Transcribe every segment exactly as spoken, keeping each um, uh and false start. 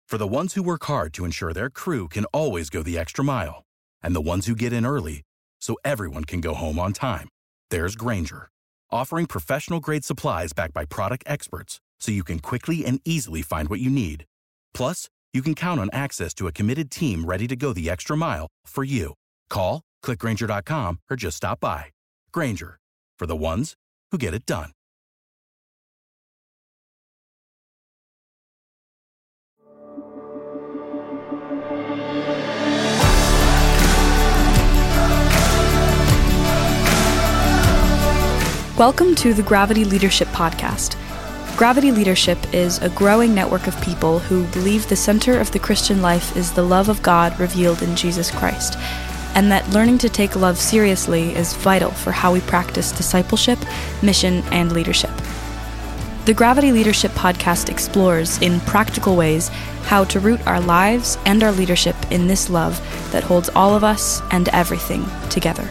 For the ones who work hard to ensure their crew can always go the extra mile, and the ones who get in early so everyone can go home on time, there's Grainger, offering professional-grade supplies backed by product experts so you can quickly and easily find what you need. Plus, you can count on access to a committed team ready to go the extra mile for you. Call, click Grainger dot com, or just stop by. Grainger, for the ones who get it done. Welcome to the Gravity Leadership Podcast. Gravity Leadership is a growing network of people who believe the center of the Christian life is the love of God revealed in Jesus Christ, and that learning to take love seriously is vital for how we practice discipleship, mission, and leadership. The Gravity Leadership Podcast explores, in practical ways, how to root our lives and our leadership in this love that holds all of us and everything together.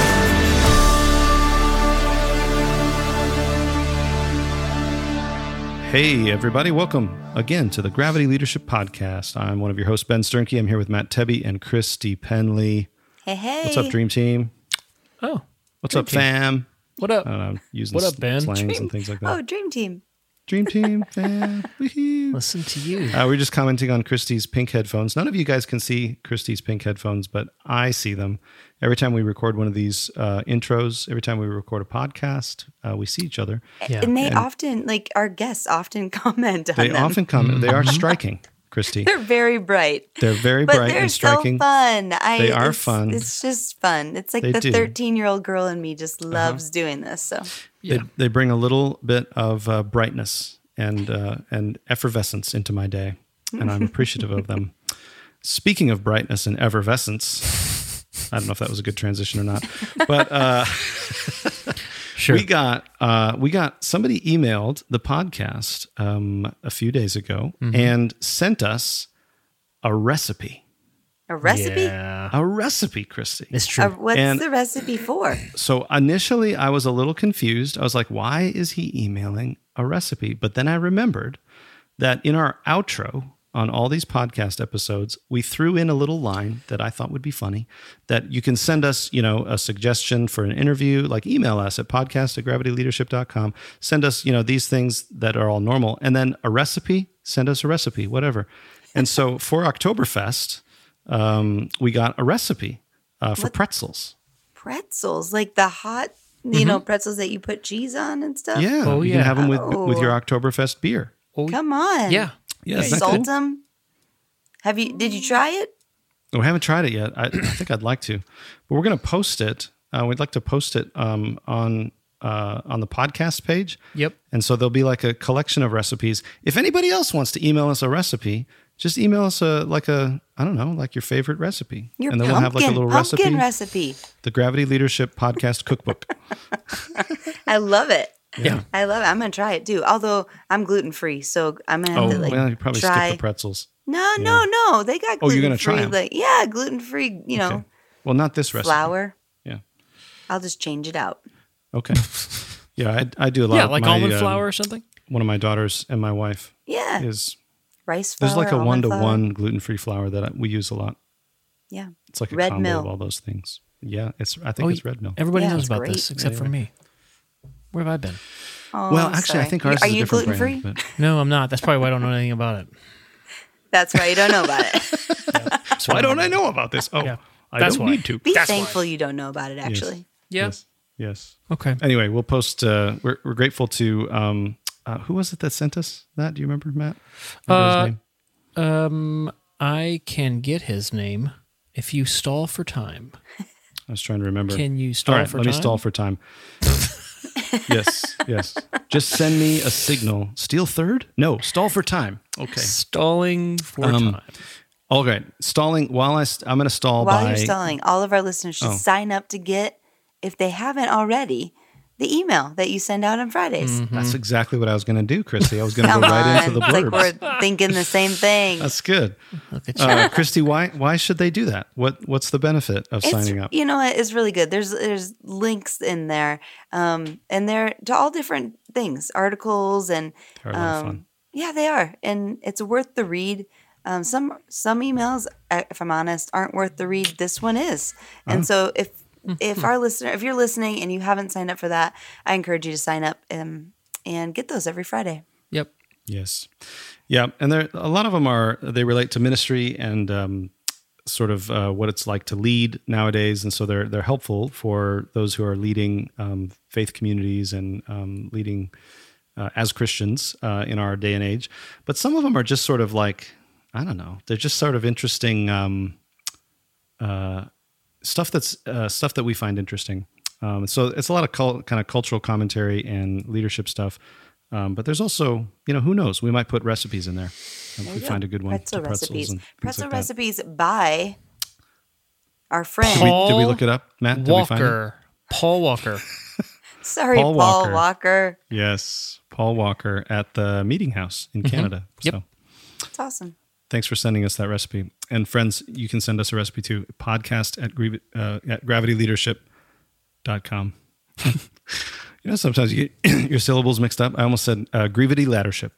Hey, everybody. Welcome again to the Gravity Leadership Podcast. I'm one of your hosts, Ben Sternke. I'm here with Matt Tebby and Christy Penley. Hey, hey. What's up, Dream Team? Oh. What's Dream up, team. fam? What up? I don't know, using What up, Ben? slangs Dream- and things like that. Oh, Dream Team. Dream Team, fam. Woohoo. Listen to you. Uh, we're just commenting on Christy's pink headphones. None of you guys can see Christy's pink headphones, but I see them. Every time we record one of these uh, intros, every time we record a podcast, uh, we see each other. Yeah. And they And- often, like our guests often comment on They them. often come. They are striking, Christy. They're very bright. They're very But bright they're and striking. so fun. I, They are it's, fun. It's just fun. It's like They the do. thirteen-year-old girl in me just loves doing this. So Yeah. They, they bring a little bit of uh, brightness and uh, and effervescence into my day, and I'm appreciative of them. Speaking of brightness and effervescence, I don't know if that was a good transition or not, but uh, Sure. we got uh, we got somebody emailed the podcast um, a few days ago and sent us a recipe. a recipe? Yeah. A recipe, Christy. It's true. Uh, what's And- the recipe for? So initially I was a little confused. I was like, why is he emailing a recipe? But then I remembered that in our outro on all these podcast episodes, we threw in a little line that I thought would be funny, that you can send us, you know, a suggestion for an interview, like email us at podcast at gravity leadership dot com. Send us, you know, these things that are all normal. And then a recipe, send us a recipe, whatever. And so for Oktoberfest, um, we got a recipe uh, for What? pretzels. Pretzels, like the hot, you know, pretzels that you put cheese on and stuff. Yeah, Oh, you yeah. can have them with Oh. with your Oktoberfest beer. Oh, Come on. Yeah. Yeah, isn't that Salt cool? them. Have you? Did you try it? Oh, I haven't tried it yet. I, I think I'd like to, but we're going to post it. Uh, we'd like to post it um, on uh, on the podcast page. Yep. And so there'll be like a collection of recipes. If anybody else wants to email us a recipe, just email us a like a I don't know, like your favorite recipe, Your and then pumpkin, we'll have like a little pumpkin recipe. recipe. The Gravity Leadership Podcast Cookbook. I love it. Yeah. I love it. I'm gonna try it too. Although I'm gluten free, so I'm gonna have Oh, to like well, you probably try. skip the pretzels. No, no, no. They got Oh, gluten you're gonna try free. 'em? Like yeah, gluten free. You know, Okay. Well, not this recipe. flour. Yeah. I'll just change it out. Okay. Yeah, I, I do a lot. Yeah, of like my, almond um, flour or something. One of my daughters and my wife Yeah, is rice flour. there's like a almond one to flour. one gluten free flour that I, we use a lot. Yeah, It's like a Red combo Mill. of all those things. Yeah, it's I think Oh, it's Red Mill. Everybody Yeah, knows it's about great. this except Yeah, for yeah. me. Where have I been? Oh, Well, I'm actually, I sorry. think ours Are is a you different gluten free? brand. No, I'm not. That's probably why I don't know anything about it. That's why you don't know about it. So Why don't I know about this? Oh, Yeah, I that's don't why. need to. Be That's thankful you don't know about it. Actually, Yeah. Yes. Yes. Okay. Anyway, we'll post. Uh, we're we're grateful to. Um, uh, who was it that sent us that? Do you remember, Matt? Remember Uh, his name? Um, I can get his name if you stall for time. I was trying to remember. Can you All stall right, for let time? me stall for time. yes, yes. Just send me a signal. Steal third? No, stall for time. Okay. Stalling for Um, time. All right. Stalling while I st- I'm going to stall while by you're stalling, all of our listeners should Oh. sign up to get, if they haven't already, the email that you send out on Fridays. That's exactly what I was going to do, Christy. I was going to go Come right on. into the It's like blurbs. we're thinking the same thing. That's good. Look at you. Uh, Christy, why why should they do that? What what's the benefit of It's, signing up? you know, what, it's really good. There's there's links in there, um, and they're to all different things, articles, and They're a lot of um, fun. yeah, they are, and it's worth the read. Um, some some emails, uh, if I'm honest, aren't worth the read. This one is, and so if if our listener, if you're listening and you haven't signed up for that, I encourage you to sign up and and get those every Friday. Yep. Yes. Yeah, and there a lot of them are they relate to ministry and um, sort of uh, what it's like to lead nowadays, and so they're they're helpful for those who are leading um, faith communities and um, leading uh, as Christians uh, in our day and age. But some of them are just sort of like, I don't know, they're just sort of interesting um, uh, stuff that's uh, stuff that we find interesting. Um, so it's a lot of cul- kind of cultural commentary and leadership stuff. Um, but there's also, you know, who knows? We might put recipes in there if we go. find a good one. Pretzel to pretzels recipes. and things Pretzel like that. recipes by our friend. Did we, did we look it up, Matt? Did we find it? Walker. Paul Walker. Sorry, Paul Paul, Walker. Walker. Yes, Paul Walker at the Meeting House in Canada. Yep. So It's awesome. thanks for sending us that recipe. And friends, you can send us a recipe too. Podcast at, gra- uh, at gravity leadership dot com. You know, sometimes you get your syllables mixed up. I almost said uh, Gravity Laddership.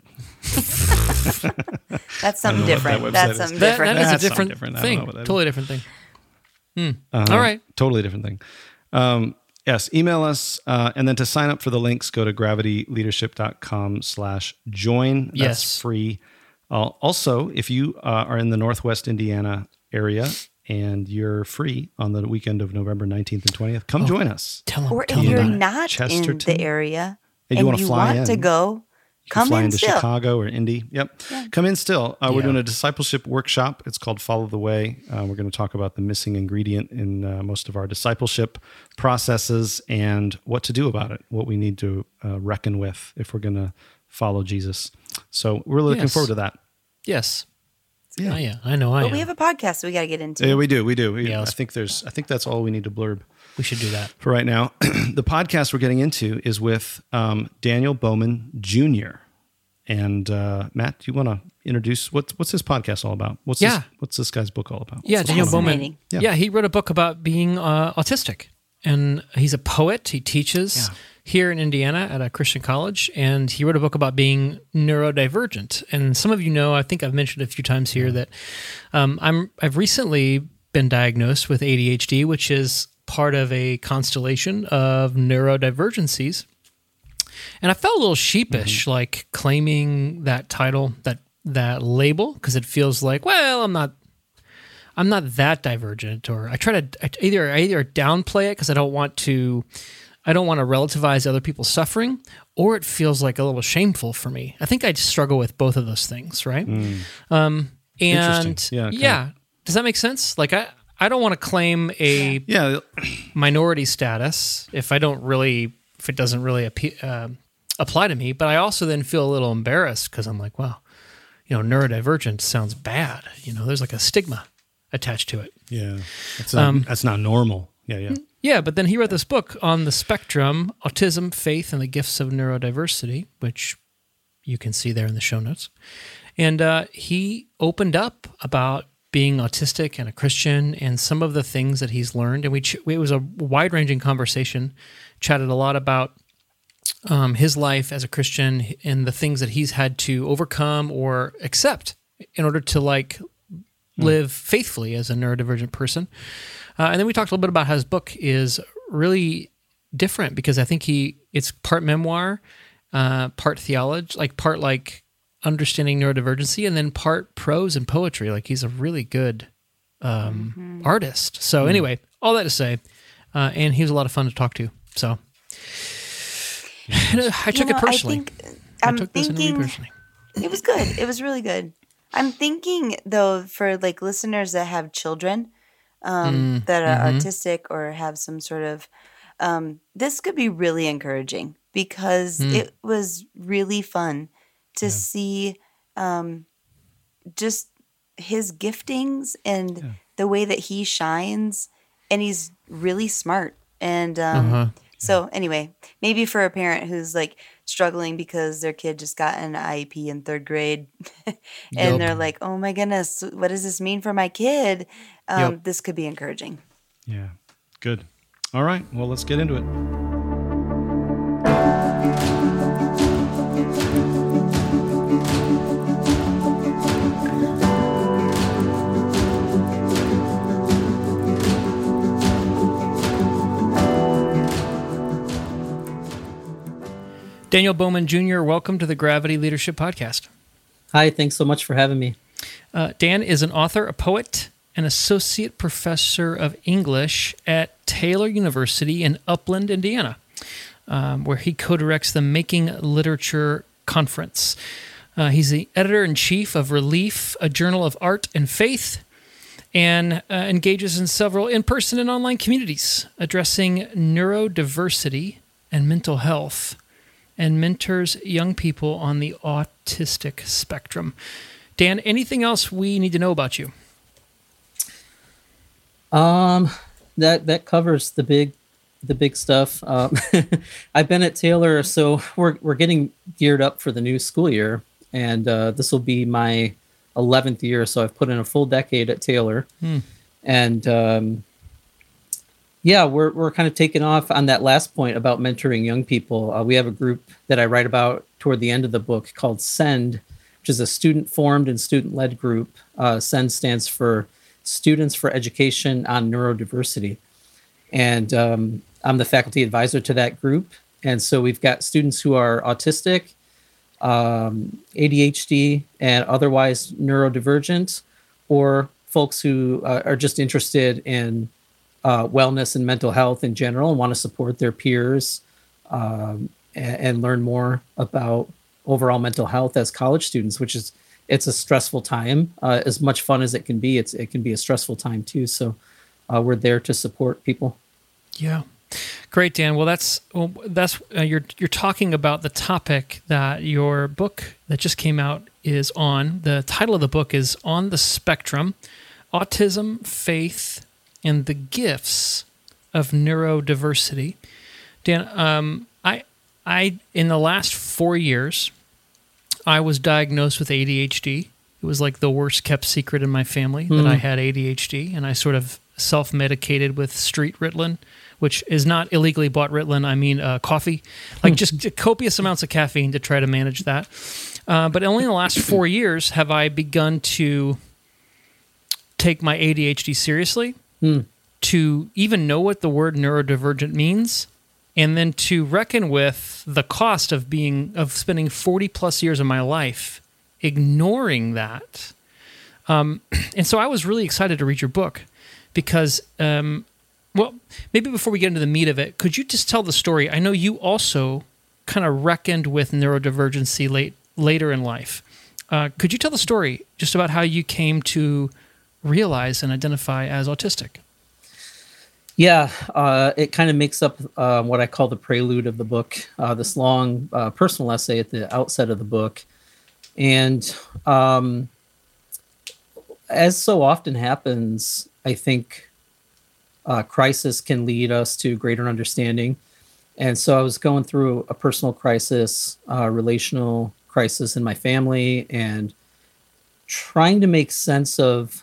That's something know what that different. website That's is. something That, different. that is That's a something different, different. I don't thing. know what that is. Totally different thing. Hmm. Uh-huh. All right. Totally different thing. Um, yes, email us. Uh, and then to sign up for the links, go to gravity leadership dot com slash join. That's Yes. free. Uh, also, if you uh, are in the Northwest Indiana area and you're free on the weekend of November nineteenth and twentieth, come join us. Tell him. Or tell if him you're about it. not in Chesterton. the area And and you you, wanna fly want in. to go, You can come fly in into still. Chicago or Indy. Yep. Come in still. Uh, we're Yeah. doing a discipleship workshop. It's called Follow the Way. Uh, we're going to talk about the missing ingredient in uh, most of our discipleship processes and what to do about it, what we need to uh, reckon with if we're going to follow Jesus. So we're looking Yes. forward to that. Yes. Yeah. I, yeah, I know I But am. we have a podcast we got to get into. Yeah, we do. We do. We, Yeah, I let's- think there's. I think that's all we need to blurb we should do that. for right now. The podcast we're getting into is with um, Daniel Bowman Junior And uh, Matt, do you want to introduce what's what's his podcast all about? What's Yeah. this, what's this guy's book all about? Yeah, Daniel Bowman. fascinating. Yeah. Yeah. he wrote a book about being uh, autistic. And he's a poet. He teaches Yeah. here in Indiana at a Christian college. And he wrote a book about being neurodivergent. And some of you know, I think I've mentioned a few times here that um, I'm, I've recently been diagnosed with A D H D, which is part of a constellation of neurodivergencies. And I felt a little sheepish, Mm-hmm. like claiming that title, that that label, because it feels like, well, I'm not, I'm not that divergent. Or I try to I either I either downplay it because I don't want to, I don't want to relativize other people's suffering, or it feels like a little shameful for me. I think I struggle with both of those things, right? Um, and Interesting. Yeah, yeah, kinda. does that make sense? Like I, I don't want to claim a Yeah, minority status if I don't really, if it doesn't really appe- uh, apply to me. But I also then feel a little embarrassed because I'm like, wow, you know, neurodivergent sounds bad. You know, there's like a stigma attached to it. yeah. That's not, Um, that's not normal. Yeah, yeah. Yeah, but then he wrote this book on the spectrum, autism, faith, and the gifts of neurodiversity, which you can see there in the show notes. And uh, he opened up about being autistic and a Christian and some of the things that he's learned. And we ch- it was a wide-ranging conversation, chatted a lot about um, his life as a Christian and the things that he's had to overcome or accept in order to like live faithfully as a neurodivergent person. Uh, and then we talked a little bit about how his book is really different because I think he it's part memoir, uh, part theology, like part like understanding neurodivergency, and then part prose and poetry. Like he's a really good um, Mm-hmm. artist. So anyway, all that to say, uh, and he was a lot of fun to talk to. So I took You know, it personally. I think I I'm took this thinking interview personally. it was good. It was really good. I'm thinking though, for like listeners that have children um, Mm, that are mhm. autistic or have some sort of, um, this could be really encouraging because Mm. it was really fun to see um, just his giftings and the way that he shines, and he's really smart. And um, Uh-huh. so anyway, maybe for a parent who's like struggling because their kid just got an I E P in third grade and Yup. they're like, oh my goodness, what does this mean for my kid? Um, Yup. This could be encouraging. Yeah. Good. All right. Well, let's get into it. Daniel Bowman Junior, welcome to the Gravity Leadership Podcast. Hi, thanks so much for having me. Uh, Dan is an author, a poet, an associate professor of English at Taylor University in Upland, Indiana, um, where he co-directs the Making Literature Conference. Uh, he's the editor-in-chief of Relief, a journal of art and faith, and uh, engages in several in-person and online communities addressing neurodiversity and mental health, and mentors young people on the autistic spectrum. Dan, anything else we need to know about you? Um, that that covers the big the big stuff. Um, I've been at Taylor, so we're we're getting geared up for the new school year, and uh, this will be my eleventh year. So I've put in a full decade at Taylor, hmm. and um, yeah, we're we're kind of taking off on that last point about mentoring young people. Uh, we have a group that I write about toward the end of the book called SEND, which is a student-formed and student-led group. Uh, SEND stands for Students for Education on Neurodiversity. And um, I'm the faculty advisor to that group. And so we've got students who are autistic, um, A D H D, and otherwise neurodivergent, or folks who uh, are just interested in uh, wellness and mental health in general and want to support their peers um, and, and learn more about overall mental health as college students, which is it's a stressful time. Uh, as much fun as it can be, it's it can be a stressful time too. So uh, we're there to support people. Yeah, great, Dan. Well, that's well, that's uh, you're you're talking about the topic that your book that just came out is on. The title of the book is On the Spectrum: Autism, Faith, and the Gifts of Neurodiversity. Dan, um, I I in the last four years. I was diagnosed with A D H D. It was like the worst kept secret in my family mm. that I had A D H D, and I sort of self-medicated with street Ritalin, which is not illegally bought Ritalin. I mean uh, coffee, like just copious amounts of caffeine to try to manage that. Uh, but only in the last four years have I begun to take my A D H D seriously, mm. to even know what the word neurodivergent means, and then to reckon with the cost of being of spending forty plus years of my life ignoring that. Um, and so I was really excited to read your book because, um, well, maybe before we get into the meat of it, could you just tell the story? I know you also kind of reckoned with neurodivergency late later in life. Uh, could you tell the story just about how you came to realize and identify as autistic? Yeah, uh, it kind of makes up uh, what I call the prelude of the book, uh, this long uh, personal essay at the outset of the book. And um, as so often happens, I think uh, crisis can lead us to greater understanding. And so I was going through a personal crisis, uh, relational crisis in my family, and trying to make sense of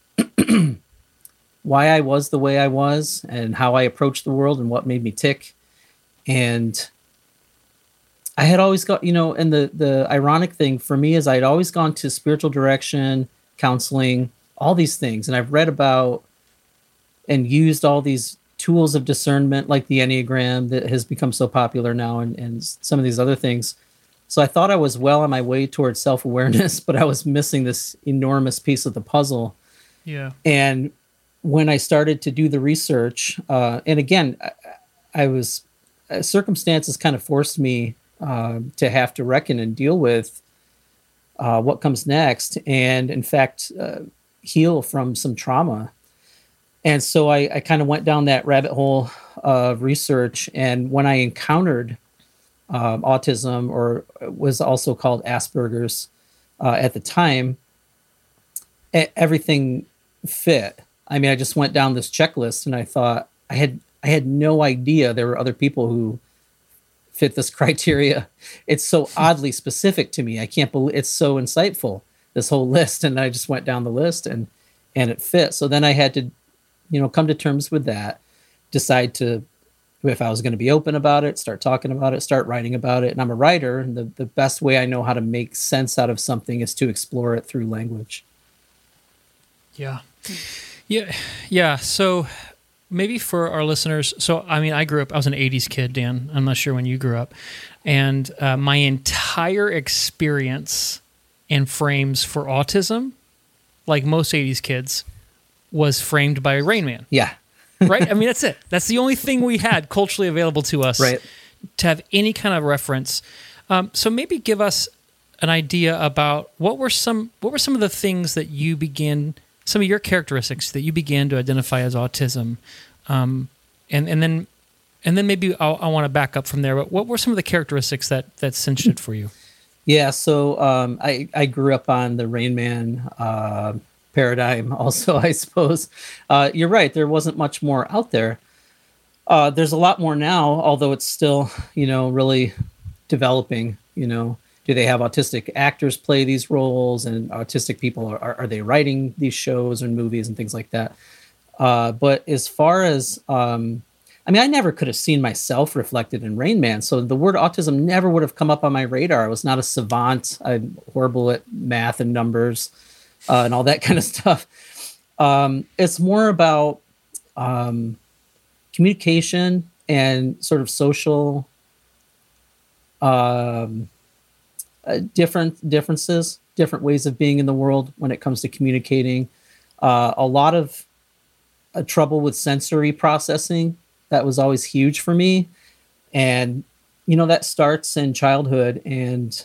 why I was the way I was and how I approached the world and what made me tick. And I had always got, you know, and the, the ironic thing for me is I'd always gone to spiritual direction, counseling, all these things. And I've read about and used all these tools of discernment like the Enneagram that has become so popular now and, and some of these other things. So I thought I was well on my way towards self-awareness, but I was missing this enormous piece of the puzzle. Yeah. And when I started to do the research, uh, and again, I, I was, uh, circumstances kind of forced me uh, to have to reckon and deal with uh, what comes next, and in fact, uh, heal from some trauma. And so I, I kind of went down that rabbit hole of research. And when I encountered um, autism, or was also called Asperger's uh, at the time, everything fit. I mean, I just went down this checklist, and I thought I had I had no idea there were other people who fit this criteria. It's so oddly specific to me. I can't believe it's so insightful, this whole list. And I just went down the list, and and it fit. So then I had to, you know, come to terms with that, decide to, if I was going to be open about it, start talking about it, start writing about it. And I'm a writer, and the, the best way I know how to make sense out of something is to explore it through language. Yeah. Yeah. Yeah. So maybe for our listeners, so I mean, I grew up, I was an eighties kid, Dan. I'm not sure when you grew up. And uh, my entire experience and frames for autism, like most eighties kids, was framed by Rain Man. Yeah. Right? I mean, that's it. That's the only thing we had culturally available to us right. to have any kind of reference. Um, so maybe give us an idea about what were some what were some of the things that you began, some of your characteristics that you began to identify as autism, um, and and then and then maybe I'll, I want to back up from there. But what were some of the characteristics that that cinched it for you? Yeah, so um, I I grew up on the Rain Man uh, paradigm. Also, I suppose uh, you're right. There wasn't much more out there. Uh, there's a lot more now, although it's still, you know, really developing. You know, do they have autistic actors play these roles, and autistic people are are they writing these shows and movies and things like that? Uh, but as far as um, I mean, I never could have seen myself reflected in Rain Man, so the word autism never would have come up on my radar. I was not a savant. I'm horrible at math and numbers uh, and all that kind of stuff. Um, it's more about um, communication and sort of social um, uh, different differences, different ways of being in the world when it comes to communicating. Uh, a lot of uh, trouble with sensory processing. That was always huge for me. And, you know, that starts in childhood, and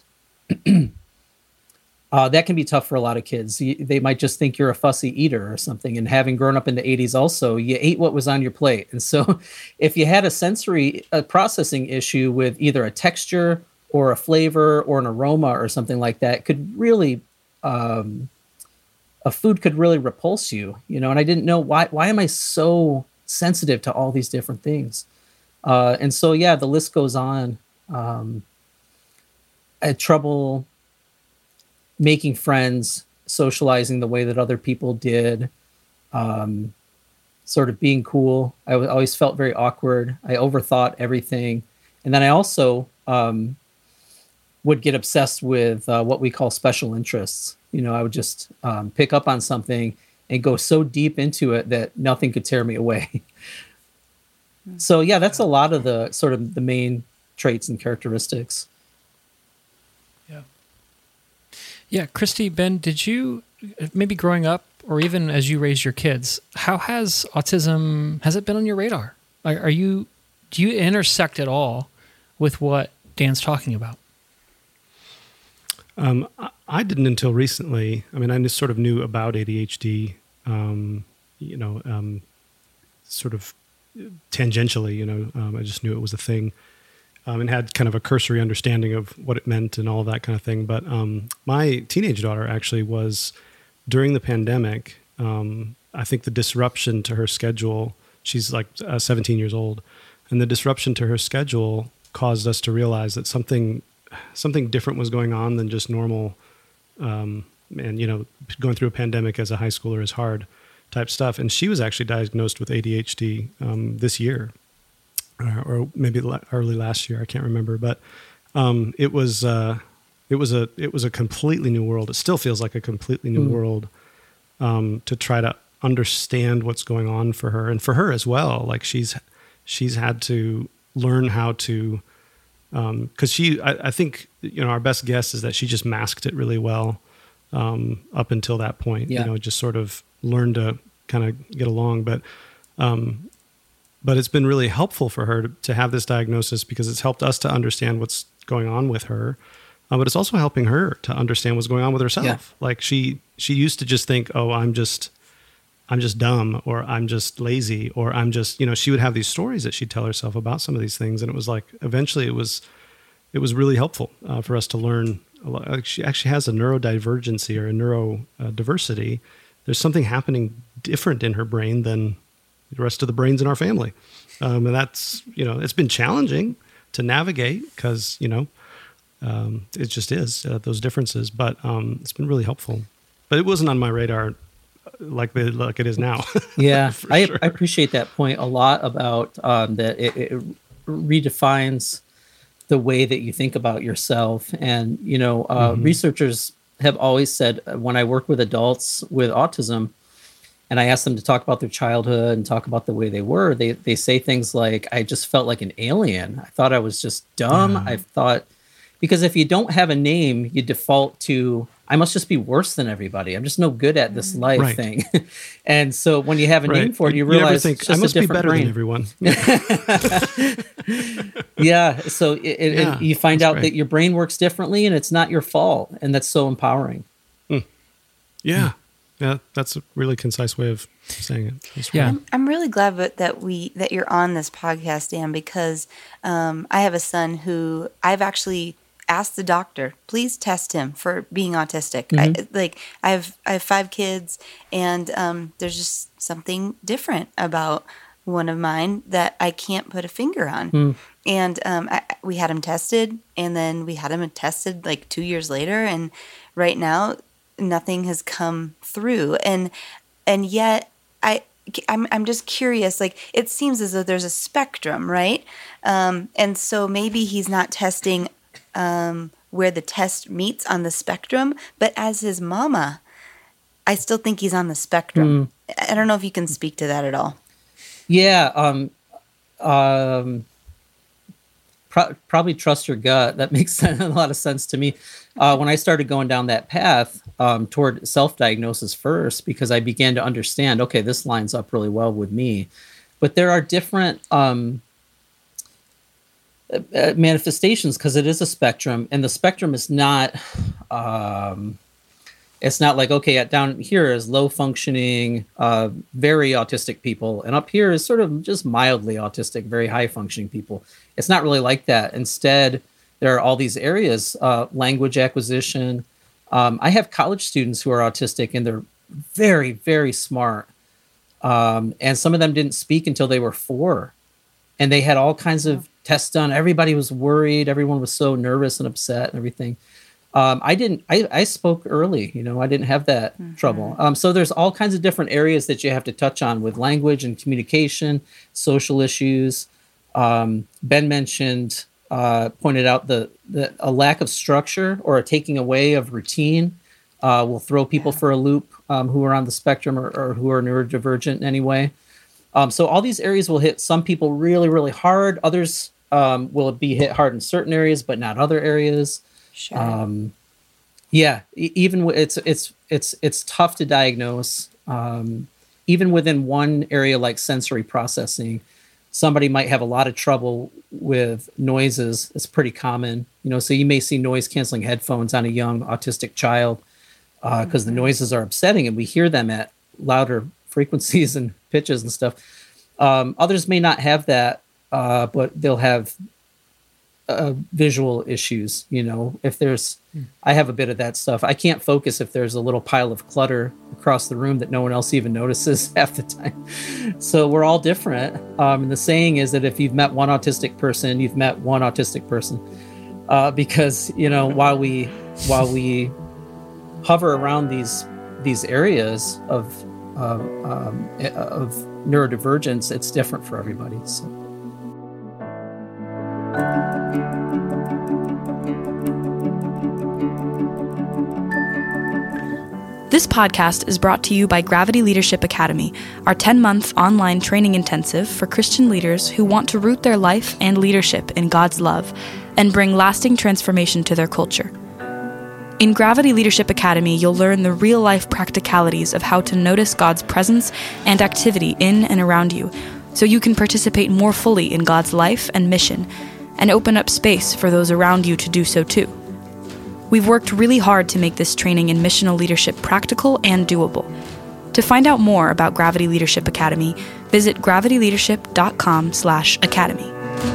uh, that can be tough for a lot of kids. You, they might just think you're a fussy eater or something. And having grown up in the eighties also, you ate what was on your plate. And so if you had a sensory uh, processing issue with either a texture or a flavor or an aroma or something like that, it could really, um, a food could really repulse you, you know, and I didn't know why, why am I so sensitive to all these different things? Uh, and so, yeah, the list goes on. Um, I had trouble making friends, socializing the way that other people did, um, sort of being cool. I w- always felt very awkward. I overthought everything. And then I also um, would get obsessed with uh, what we call special interests. You know, I would just um, pick up on something and go so deep into it that nothing could tear me away. So yeah, that's a lot of the sort of the main traits and characteristics. Yeah. Yeah. Christy, Ben, did you, maybe growing up or even as you raised your kids, how has autism, has it been on your radar? Are, are you, do you intersect at all with what Dan's talking about? Um, I, I didn't until recently. I mean, I just sort of knew about A D H D, um, you know, um, sort of tangentially, you know, um, I just knew it was a thing, um, and had kind of a cursory understanding of what it meant and all that kind of thing. But um, my teenage daughter actually was, during the pandemic, um, I think the disruption to her schedule, she's like uh, seventeen years old, and the disruption to her schedule caused us to realize that something something different was going on than just normal. Um, and, you know, going through a pandemic as a high schooler is hard type stuff. And she was actually diagnosed with A D H D um, this year, or, or maybe early last year. I can't remember, but um, it was, uh, it was a, it was a completely new world. It still feels like a completely new mm. world um, to try to understand what's going on for her, and for her as well. Like she's, she's had to learn how to, Um, cause she, I, I think, you know, our best guess is that she just masked it really well, um, up until that point, yeah. you know, just sort of learned to kind of get along. But, um, but it's been really helpful for her to, to have this diagnosis, because it's helped us to understand what's going on with her. Uh, but it's also helping her to understand what's going on with herself. Yeah. Like she, she used to just think, oh, I'm just, I'm just dumb, or I'm just lazy, or I'm just, you know, she would have these stories that she'd tell herself about some of these things. And it was like, eventually it was, it was really helpful uh, for us to learn a lot. Like she actually has a neurodivergency or a neurodiversity. There's something happening different in her brain than the rest of the brains in our family. Um, and that's, you know, it's been challenging to navigate, because, you know, um, it just is uh, those differences, but um, it's been really helpful. But it wasn't on my radar like the like it is now. Yeah, I, sure. I appreciate that point a lot about um, that it, it redefines the way that you think about yourself. And, you know, uh, mm-hmm. researchers have always said, when I work with adults with autism, and I ask them to talk about their childhood and talk about the way they were, they they say things like, I just felt like an alien. I thought I was just dumb. Yeah. I thought, because if you don't have a name, you default to, I must just be worse than everybody. I'm just no good at this life Right. thing. And so when you have a Right. name for it, you never realize think, it's just I must a be different better brain. than everyone. Yeah. So it, it, Yeah, it- you find that's out great. that your brain works differently and it's not your fault. And that's so empowering. Yeah. Yeah. That's a really concise way of saying it. That's Yeah. right. I'm really glad that that we that you're on this podcast, Dan, because um, I have a son who I've actually asked the doctor, please test him for being autistic. I, like I have I have five kids, and um, there's just something different about one of mine that I can't put a finger on. And um, I, we had him tested, and then we had him tested like two years later, and right now nothing has come through. And and yet I I'm I'm just curious. Like it seems as though there's a spectrum, right? Um, and so maybe he's not testing um, where the test meets on the spectrum, but as his mama, I still think he's on the spectrum. I don't know if you can speak to that at all. Yeah. Um, um, pro- probably trust your gut. That makes a lot of sense to me. Uh, when I started going down that path um, toward self-diagnosis first, because I began to understand, okay, this lines up really well with me. But there are different um, uh, manifestations because it is a spectrum, and the spectrum is not. Um, It's not like, okay, at down here is low functioning, uh, very autistic people. And up here is sort of just mildly autistic, very high functioning people. It's not really like that. Instead, there are all these areas, uh, language acquisition. Um, I have college students who are autistic and they're very, very smart. Um, and some of them didn't speak until they were four. And they had all kinds of tests done. Everybody was worried. Everyone was so nervous and upset and everything. Um, I didn't, I, I spoke early, you know, I didn't have that mm-hmm. trouble. Um, so there's all kinds of different areas that you have to touch on with language and communication, social issues. Um, Ben mentioned, uh, pointed out the, the, a lack of structure or a taking away of routine, uh, will throw people yeah. for a loop, um, who are on the spectrum or, or who are neurodivergent in any way. Um, so all these areas will hit some people really, really hard. Others, um, will be hit hard in certain areas, but not other areas. Sure. Um, yeah, e- even w- it's it's it's it's tough to diagnose. Um, even within one area like sensory processing, somebody might have a lot of trouble with noises. It's pretty common, you know. So you may see noise canceling headphones on a young autistic child because uh, mm-hmm. the noises are upsetting, and we hear them at louder frequencies and pitches and stuff. Um, others may not have that, uh, but they'll have Uh, visual issues, you know, if there's, I have a bit of that stuff. I can't focus if there's a little pile of clutter across the room that no one else even notices half the time. So we're all different. Um, and the saying is that if you've met one autistic person, you've met one autistic person, uh, because, you know, while we, while we hover around these, these areas of, uh, um, of neurodivergence, it's different for everybody. So. This podcast is brought to you by Gravity Leadership Academy, our ten-month online training intensive for Christian leaders who want to root their life and leadership in God's love and bring lasting transformation to their culture. In Gravity Leadership Academy, you'll learn the real-life practicalities of how to notice God's presence and activity in and around you, so you can participate more fully in God's life and mission, and open up space for those around you to do so too. We've worked really hard to make this training in missional leadership practical and doable. To find out more about Gravity Leadership Academy, visit gravityleadership.com slash academy.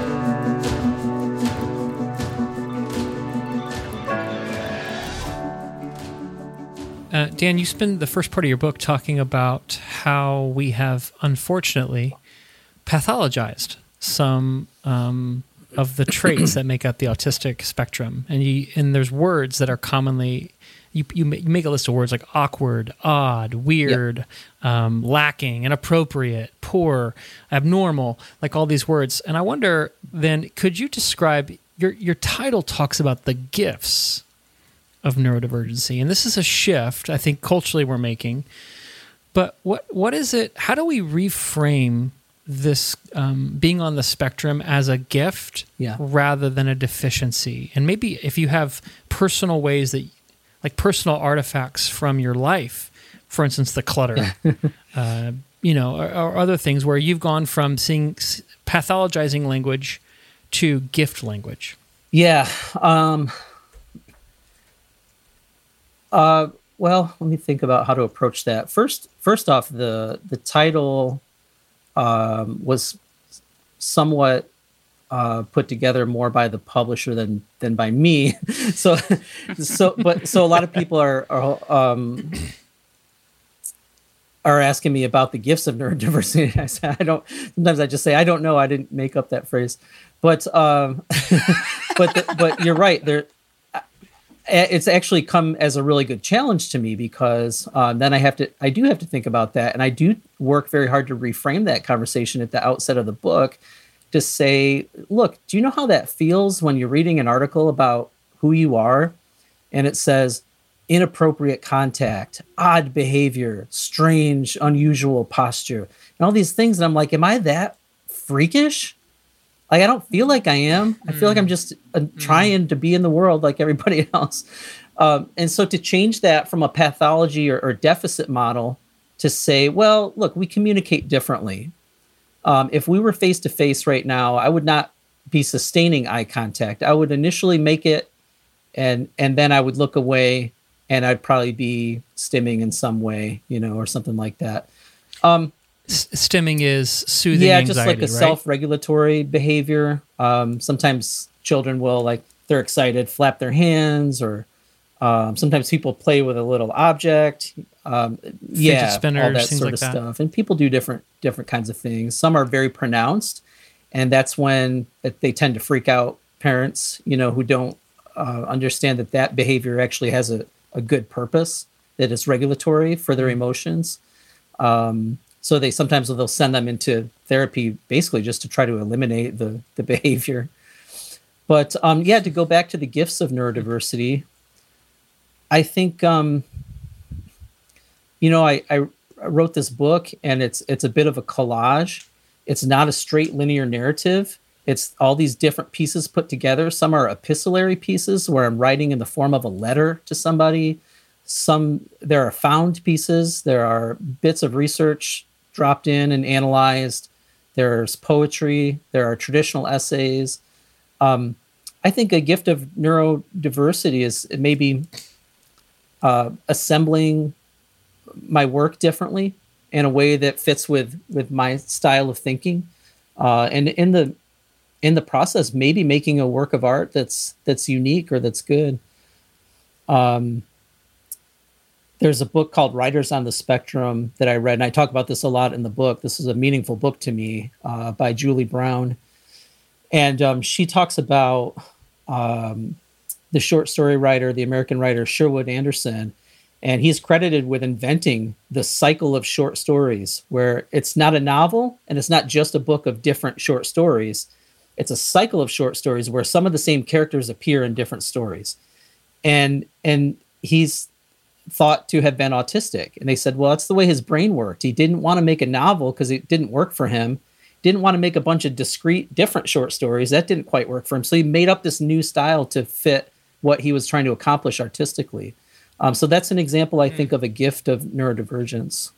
Uh, Dan, you spend the first part of your book talking about how we have, unfortunately, pathologized some um, of the traits that make up the autistic spectrum. And you, and there's words that are commonly, you, you make a list of words like awkward, odd, weird, yep. um, lacking, inappropriate, poor, abnormal, like all these words. And I wonder then, could you describe, your your title talks about the gifts of neurodivergency. And this is a shift I think culturally we're making But what what is it? How do we reframe this um, being on the spectrum as a gift Yeah. rather than a deficiency? And maybe if you have personal ways that, like personal artifacts from your life, for instance, the clutter, uh, you know, or, or other things where you've gone from seeing pathologizing language to gift language. Yeah. Um, uh, well, let me think about how to approach that. First, first off, the the title um, was somewhat uh, put together more by the publisher than than by me. so, so, but so a lot of people are are um, are asking me about the gifts of neurodiversity. I say I don't. Sometimes I just say I don't know. I didn't make up that phrase. But um, but the, but you're right. There, it's actually come as a really good challenge to me because um, then I have to I do have to think about that, and I do work very hard to reframe that conversation at the outset of the book to say, look, do you know how that feels when you're reading an article about who you are, and it says inappropriate contact, odd behavior, strange, unusual posture, and all these things, and I'm like, am I that freakish? Like, I don't feel like I am. I feel like I'm just uh, trying to be in the world like everybody else. Um, and so to change that from a pathology or, or deficit model to say, well, look, we communicate differently. Um, if we were face to face right now, I would not be sustaining eye contact. I would initially make it and and then I would look away and I'd probably be stimming in some way, you know, or something like that. Um, Stimming is soothing yeah, anxiety, just like a right? self-regulatory behavior. Um, sometimes children will, like, they're excited, flap their hands, or um, sometimes people play with a little object. Um, yeah, spinners, all that things sort like of that. stuff. And people do different different kinds of things. Some are very pronounced, and that's when it, they tend to freak out parents, you know, who don't uh, understand that that behavior actually has a, a good purpose, that it's regulatory for their emotions. Um, So they sometimes they'll send them into therapy basically just to try to eliminate the, the behavior. But um, yeah, to go back to the gifts of neurodiversity, I think, um, you know, I, I wrote this book and it's it's a bit of a collage. It's not a straight linear narrative. It's all these different pieces put together. Some are epistolary pieces where I'm writing in the form of a letter to somebody. Some, there are found pieces. There are bits of research dropped in and analyzed. There's poetry. There are traditional essays. Um, I think a gift of neurodiversity is maybe uh, assembling my work differently in a way that fits with with my style of thinking, uh, and in the in the process, maybe making a work of art that's that's unique or that's good. Um, There's a book called Writers on the Spectrum that I read, and I talk about this a lot in the book. This is a meaningful book to me uh, by Julie Brown. And um, she talks about um, the short story writer, the American writer Sherwood Anderson. And he's credited with inventing the cycle of short stories, where it's not a novel and it's not just a book of different short stories. It's a cycle of short stories where some of the same characters appear in different stories. And, and he's thought to have been autistic. And they said, well, that's the way his brain worked. He didn't want to make a novel because it didn't work for him. Didn't want to make a bunch of discrete, different short stories. That didn't quite work for him. So he made up this new style to fit what he was trying to accomplish artistically. Um, so that's an example, I think, of a gift of neurodivergence.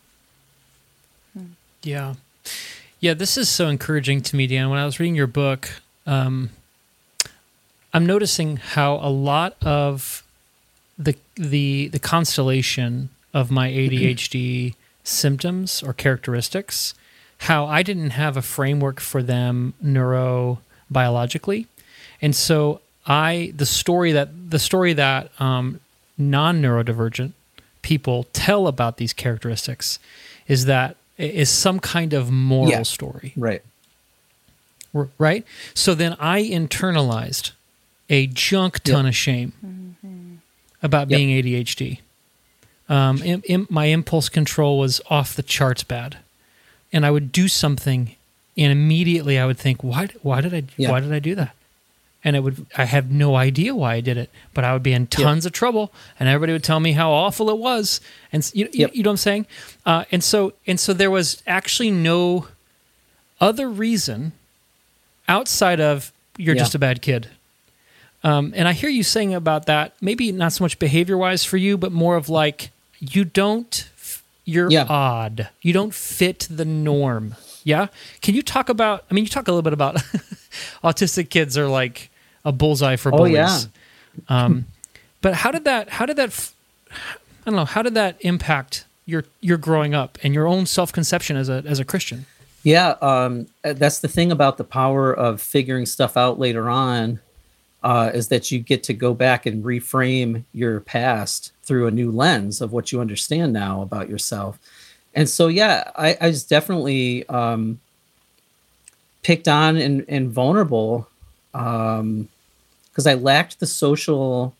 Yeah. Yeah, this is so encouraging to me, Dan. When I was reading your book, um, I'm noticing how a lot of the the the constellation of my A D H D symptoms or characteristics, how I didn't have a framework for them neurobiologically. And so I the story that the story that um, non-neurodivergent people tell about these characteristics is that is some kind of moral Yeah. story. Right. R- Right? So then I internalized a junk ton Yep. of shame about Yep. being A D H D. Um, im- im- my impulse control was off the charts bad, and I would do something, and immediately I would think, "Why? Why did I? Yeah. Why did I do that? and it would I have no idea why I did it, but I would be in tons yep. of trouble, and everybody would tell me how awful it was, and you, yep. you, you know what I'm saying? Uh, and so and so there was actually no other reason outside of you're yeah. just a bad kid. Um, and I hear you saying about that, maybe not so much behavior-wise for you, but more of like, you don't, you're yeah. odd. You don't fit the norm. Yeah? Can you talk about, I mean, you talk a little bit about autistic kids are like a bullseye for bullies. Oh, yeah. um, but how did that, how did that, I don't know, how did that impact your your growing up and your own self-conception as a as a Christian? Yeah, um, that's the thing about the power of figuring stuff out later on, uh, is that you get to go back and reframe your past through a new lens of what you understand now about yourself. And so, yeah, I, I was definitely um, picked on and, and vulnerable because um, I lacked the social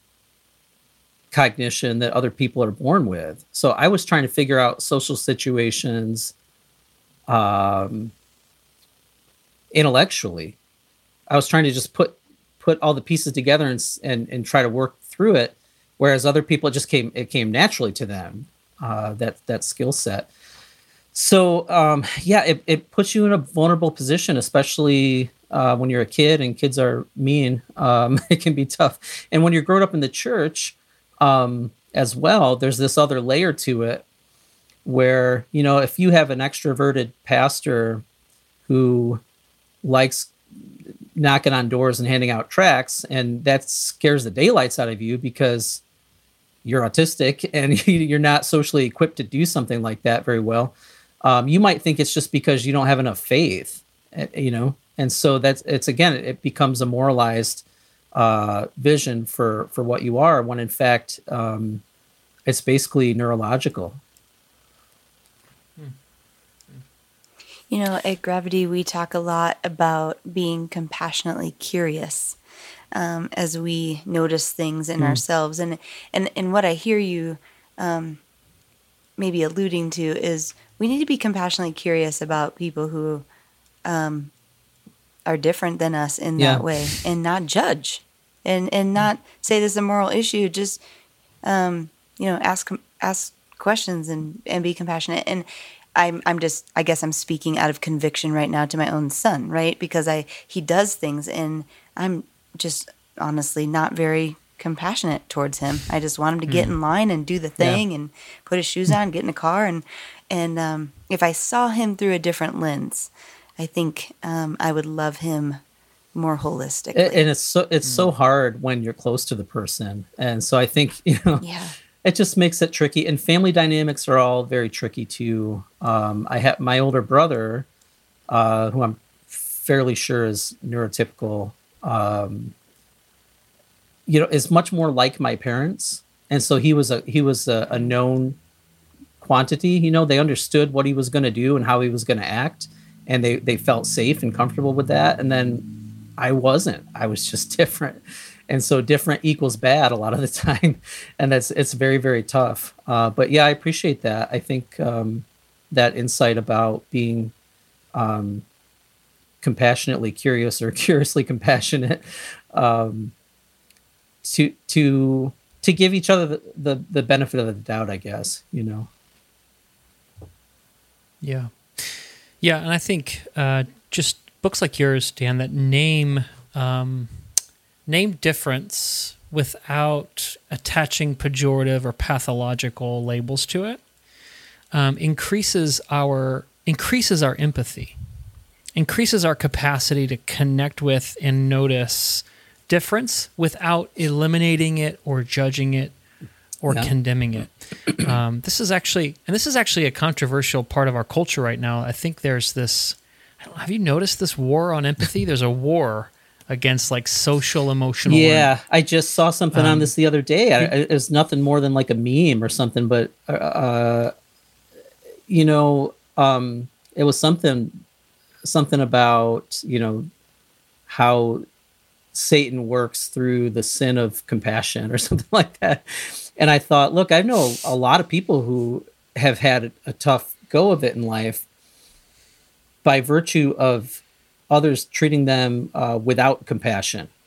cognition that other people are born with. So I was trying to figure out social situations um, intellectually. I was trying to just put put all the pieces together and and and try to work through it, whereas other people it just came it came naturally to them, uh, that that skill set. So um, yeah, it it puts you in a vulnerable position, especially uh, when you're a kid and kids are mean. Um, it can be tough, and when you're growing up in the church um, as well, there's this other layer to it, where you know if you have an extroverted pastor who likes knocking on doors and handing out tracts, and that scares the daylights out of you because you're autistic and you're not socially equipped to do something like that very well. Um, you might think it's just because you don't have enough faith, you know, and so that's it's again it becomes a moralized uh, vision for for what you are, when in fact um, it's basically neurological. You know, at Gravity, we talk a lot about being compassionately curious um, as we notice things in mm. ourselves. And, and and what I hear you um, maybe alluding to is we need to be compassionately curious about people who um, are different than us in yeah. that way, and not judge and, and not say this is a moral issue. Just, um, you know, ask ask questions and, and be compassionate. And I'm I'm just I guess I'm speaking out of conviction right now to my own son, right? Because I he does things and I'm just honestly not very compassionate towards him. I just want him to get mm. in line and do the thing yeah. and put his shoes on, get in a car, and and um, if I saw him through a different lens, I think um, I would love him more holistically. And it's so it's mm. so hard when you're close to the person, and so I think you know. Yeah. It just makes it tricky, and family dynamics are all very tricky too. Um, I have my older brother, uh, who I'm fairly sure is neurotypical. Um, you know, is much more like my parents, and so he was a he was a, a known quantity. You know, they understood what he was going to do and how he was going to act, and they they felt safe and comfortable with that. And then I wasn't. I was just different. And so different equals bad a lot of the time. And that's, it's very, very tough. Uh, but yeah, I appreciate that. I think um, that insight about being um, compassionately curious or curiously compassionate um, to, to, to give each other the, the, the benefit of the doubt, I guess, you know? Yeah. Yeah. And I think uh, just books like yours, Dan, that name, um, name difference without attaching pejorative or pathological labels to it, um, increases our increases our empathy, increases our capacity to connect with and notice difference without eliminating it or judging it or yeah. condemning it. Um, this is actually, and this is actually a controversial part of our culture right now. I think there's this. I don't know, have you noticed this war on empathy? There's a war against like social emotional. Yeah, learning. I just saw something um, on this the other day. I, it was nothing more than like a meme or something, but uh, you know, um, it was something something about you know how Satan works through the sin of compassion or something like that. And I thought, look, I know a lot of people who have had a tough go of it in life by virtue of others treating them uh, without compassion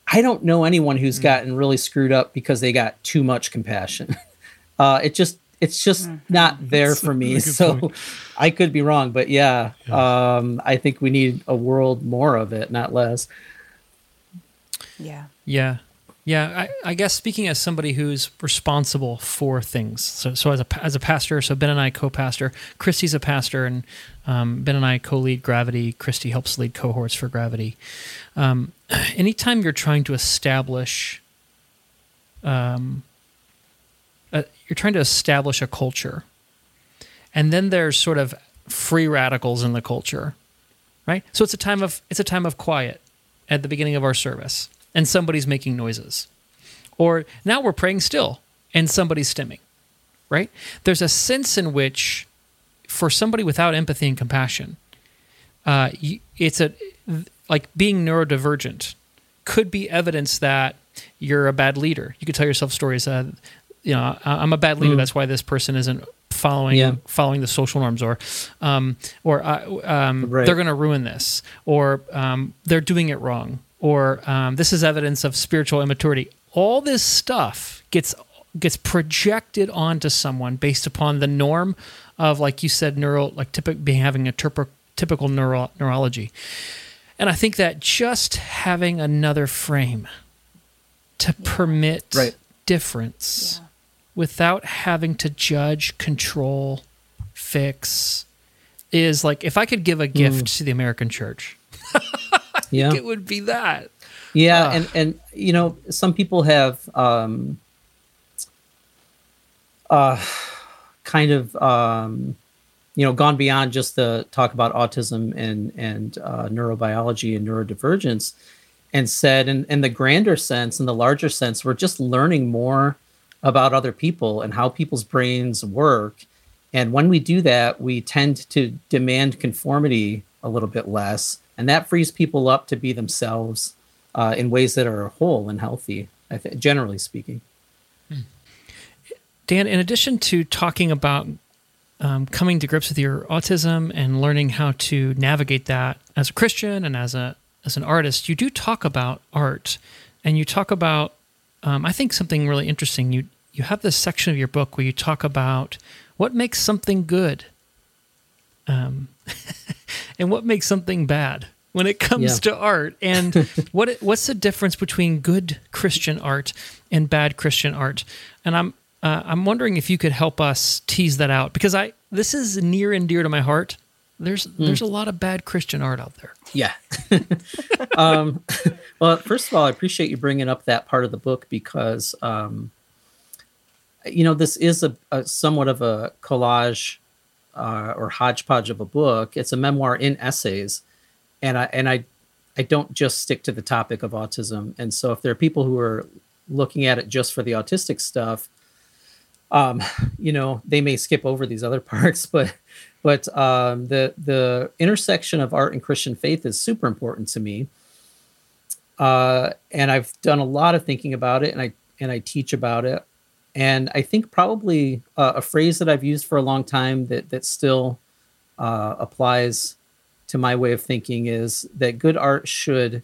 I don't know anyone who's gotten really screwed up because they got too much compassion. Uh, it just, it's just not there for me. That's a good So point. I could be wrong, but yeah, um, I think we need a world more of it, not less. Yeah. Yeah. Yeah, I, I guess speaking as somebody who's responsible for things, so so as a as a pastor, so Ben and I co-pastor, Christy's a pastor, and um, Ben and I co-lead Gravity. Christy helps lead cohorts for Gravity. Um, anytime you're trying to establish, um, a, you're trying to establish a culture, and then there's sort of free radicals in the culture, right? So it's a time of it's a time of quiet at the beginning of our service, and somebody's making noises. Or now we're praying still, and somebody's stimming, right? There's a sense in which, for somebody without empathy and compassion, uh, you- it's a like being neurodivergent could be evidence that you're a bad leader. You could tell yourself stories. Uh, you know, "I- I'm a bad leader. Mm. That's why this person isn't following Yeah. following the social norms, or um, or uh, um, Right. they're going to ruin this, or um, they're doing it wrong, or um, this is evidence of spiritual immaturity. All this stuff gets gets projected onto someone based upon the norm of, like you said, neural, like typical being having a terp- typical neuro- neurology. And I think that just having another frame to permit Right. difference Yeah. without having to judge, control, fix is like, if I could give a gift to the American church, Yeah. it would be that. Yeah, Ah. and and you know, some people have um, uh, kind of um, you know gone beyond just the talk about autism and and uh, neurobiology and neurodivergence, and said, in in the grander sense, in the larger sense, we're just learning more about other people and how people's brains work. And when we do that, we tend to demand conformity a little bit less, and that frees people up to be themselves uh, in ways that are whole and healthy, I think, generally speaking. Dan, in addition to talking about um, coming to grips with your autism and learning how to navigate that as a Christian and as a as an artist, you do talk about art, and you talk about um, I think something really interesting. You you have this section of your book where you talk about what makes something good, um, and what makes something bad when it comes Yeah. to art, and what what's the difference between good Christian art and bad Christian art? And I'm uh, I'm wondering if you could help us tease that out, because I this is near and dear to my heart. There's there's a lot of bad Christian art out there. Yeah. um, well, first of all, I appreciate you bringing up that part of the book because, um, you know, this is a, a somewhat of a collage uh, or hodgepodge of a book. It's a memoir in essays, and I and I I don't just stick to the topic of autism. And so, if there are people who are looking at it just for the autistic stuff, um, you know, they may skip over these other parts, but. But um, the the intersection of art and Christian faith is super important to me, uh, and I've done a lot of thinking about it, and I and I teach about it, and I think probably uh, a phrase that I've used for a long time that that still uh, applies to my way of thinking is that good art should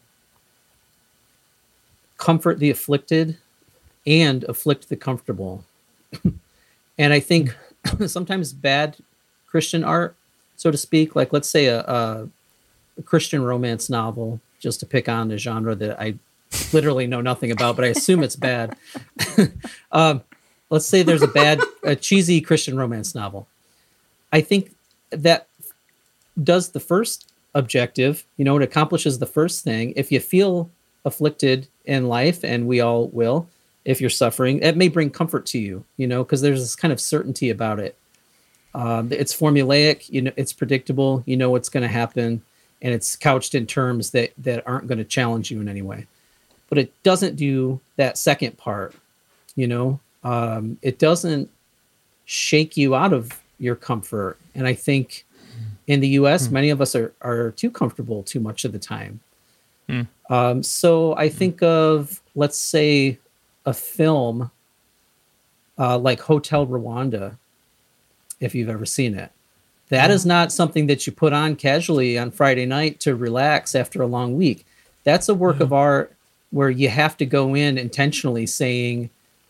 comfort the afflicted and afflict the comfortable, and I think sometimes bad Christian art, so to speak, like let's say a, a, a Christian romance novel, just to pick on a genre that I literally know nothing about, but I assume it's bad. um, let's say there's a bad, a cheesy Christian romance novel. I think that does the first objective, you know, it accomplishes the first thing. If you feel afflicted in life, and we all will, if you're suffering, it may bring comfort to you, you know, because there's this kind of certainty about it. Um, it's formulaic, you know, it's predictable, you know what's going to happen, and it's couched in terms that, that aren't going to challenge you in any way. But it doesn't do that second part, you know, um, it doesn't shake you out of your comfort. And I think in the U S, mm. many of us are, are too comfortable too much of the time. Mm. Um, so I think of, let's say, a film uh, like Hotel Rwanda, if you've ever seen it. That is not something that you put on casually on Friday night to relax after a long week. That's a work of art where you have to go in intentionally saying,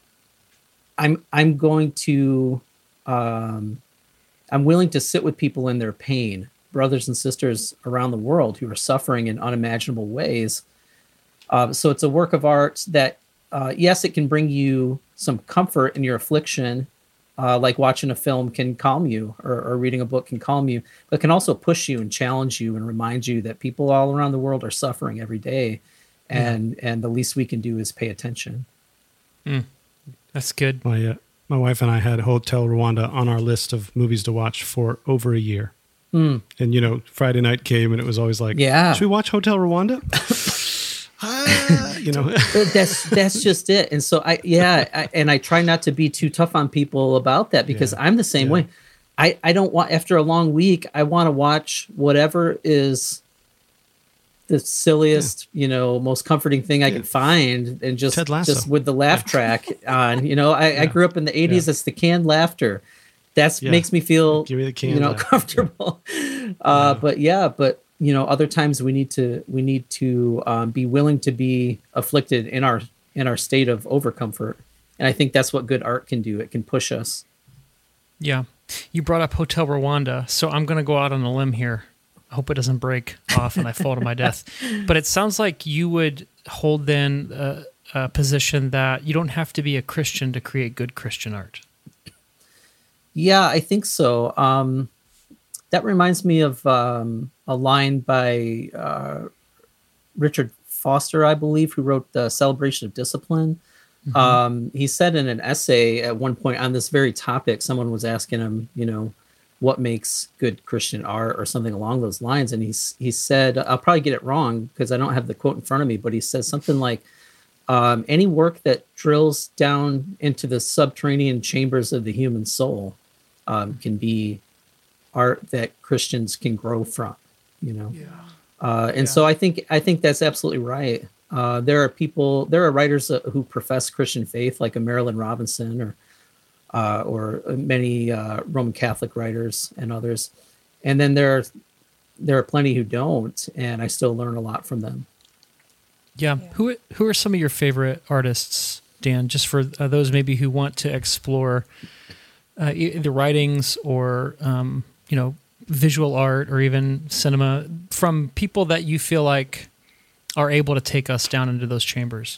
I'm I'm going to um, I'm willing to sit with people in their pain, brothers and sisters around the world who are suffering in unimaginable ways. Uh, so it's a work of art that, uh, yes, it can bring you some comfort in your affliction, uh, like watching a film can calm you, or, or reading a book can calm you, but it can also push you and challenge you and remind you that people all around the world are suffering every day, and yeah. and the least we can do is pay attention. Mm. That's good. My, uh, my wife and I had Hotel Rwanda on our list of movies to watch for over a year. Mm. And, you know, Friday night came and it was always like, yeah. should we watch Hotel Rwanda? uh, you know, that's that's just it. And so I, yeah, I, and I try not to be too tough on people about that, because yeah. I'm the same yeah. way. I, I don't want, after a long week, I want to watch whatever is the silliest, yeah. you know, most comforting thing I yeah. can find, and just just with the laugh track on. You know, I, yeah. I grew up in the eighties. Yeah. It's the canned laughter. That's yeah. makes me feel, Give me the canned you know, laughter. comfortable. Yeah. Uh, but yeah, but you know, other times we need to we need to um, be willing to be afflicted in our in our state of overcomfort, and I think that's what good art can do. It can push us. Yeah, you brought up Hotel Rwanda, so I'm going to go out on a limb here. I hope it doesn't break off and I fall to my death. But it sounds like you would hold then a, a position that you don't have to be a Christian to create good Christian art. Yeah, I think so. Um, that reminds me of um, a line by uh, Richard Foster, I believe, who wrote The Celebration of Discipline. Mm-hmm. Um, he said in an essay at one point on this very topic, someone was asking him, you know, what makes good Christian art or something along those lines. And he's, he said, I'll probably get it wrong because I don't have the quote in front of me, but he says something like, um, any work that drills down into the subterranean chambers of the human soul um, can be art that Christians can grow from, you know? Yeah. Uh, and yeah. so I think, I think that's absolutely right. Uh, there are people, there are writers uh, who profess Christian faith, like a Marilyn Robinson or, Uh, or many uh, Roman Catholic writers and others, and then there are there are plenty who don't, and I still learn a lot from them. Yeah, yeah. who who are some of your favorite artists, Dan? Just for uh, those maybe who want to explore uh, either writings or um, you know, visual art or even cinema from people that you feel like are able to take us down into those chambers.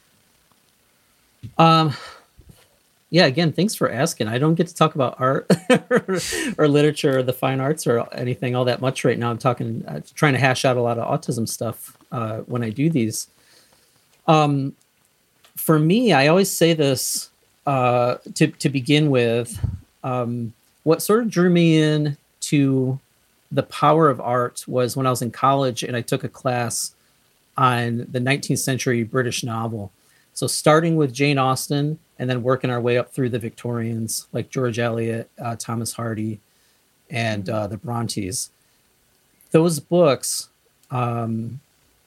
Um. Yeah, again, thanks for asking. I don't get to talk about art or, or literature or the fine arts or anything all that much right now. I'm talking, uh, trying to hash out a lot of autism stuff uh, when I do these. Um, for me, I always say this uh, to to begin with. Um, what sort of drew me in to the power of art was when I was in college and I took a class on the nineteenth century British novel. So starting with Jane Austen and then working our way up through the Victorians, like George Eliot, uh, Thomas Hardy, and uh, the Brontes. Those books um,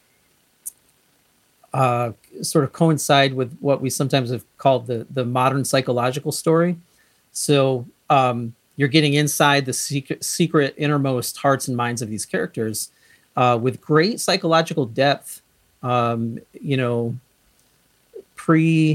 uh, sort of coincide with what we sometimes have called the, the modern psychological story. So um, you're getting inside the secret, secret innermost hearts and minds of these characters uh, with great psychological depth, um, you know, pre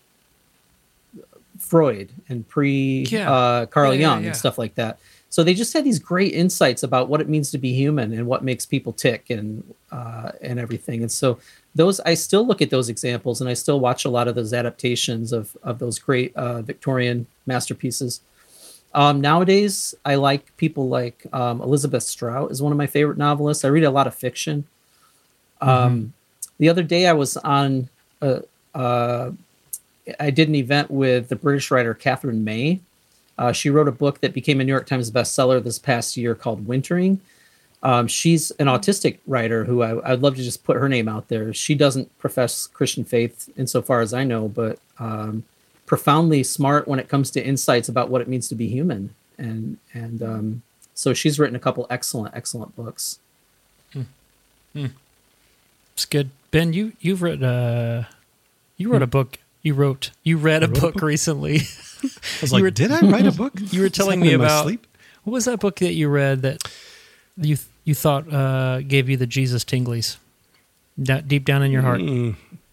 Freud and pre yeah. uh, Carl yeah, Jung yeah, yeah. and stuff like that. So they just had these great insights about what it means to be human and what makes people tick and uh, and everything. And so those, I still look at those examples and I still watch a lot of those adaptations of of those great uh, Victorian masterpieces. Um, nowadays, I like people like um, Elizabeth Strout is one of my favorite novelists. I read a lot of fiction. Um, mm-hmm. The other day I was on a Uh, I did an event with the British writer Catherine May. Uh, she wrote a book that became a New York Times bestseller this past year called Wintering. Um, she's an autistic writer who I, I'd love to just put her name out there. She doesn't profess Christian faith insofar as I know, but um, profoundly smart when it comes to insights about what it means to be human. And and um, so she's written a couple excellent, excellent books. Hmm. Hmm. It's good. Ben, you, you've written a... You wrote a book. You wrote. You read a book, a book recently. I was like, were, "Did I write a book?" You were telling me about. What was that book that you read that you you thought uh, gave you the Jesus tinglies, da- deep down in your heart? Mm,